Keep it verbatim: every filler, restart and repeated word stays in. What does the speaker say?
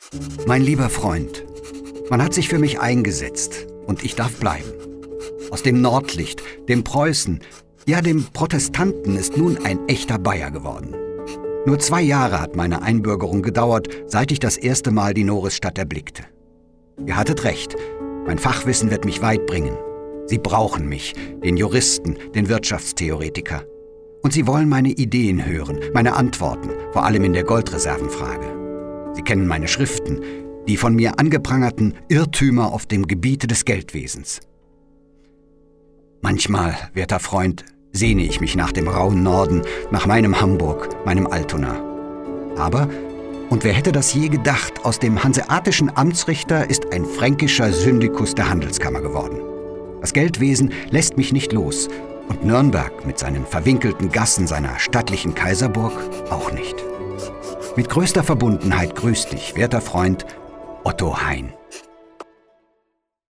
Mein lieber Freund, man hat sich für mich eingesetzt und ich darf bleiben. Aus dem Nordlicht, dem Preußen, ja dem Protestanten ist nun ein echter Bayer geworden. Nur zwei Jahre hat meine Einbürgerung gedauert, seit ich das erste Mal die Norisstadt erblickte. Ihr hattet recht, mein Fachwissen wird mich weit bringen. Sie brauchen mich, den Juristen, den Wirtschaftstheoretiker. Und sie wollen meine Ideen hören, meine Antworten, vor allem in der Goldreservenfrage. Sie kennen meine Schriften, die von mir angeprangerten Irrtümer auf dem Gebiete des Geldwesens. Manchmal, werter Freund, sehne ich mich nach dem rauen Norden, nach meinem Hamburg, meinem Altona. Aber, und wer hätte das je gedacht, aus dem hanseatischen Amtsrichter ist ein fränkischer Syndikus der Handelskammer geworden. Das Geldwesen lässt mich nicht los und Nürnberg mit seinen verwinkelten Gassen seiner stattlichen Kaiserburg auch nicht. Mit größter Verbundenheit grüßt dich, werter Freund, Otto Hein.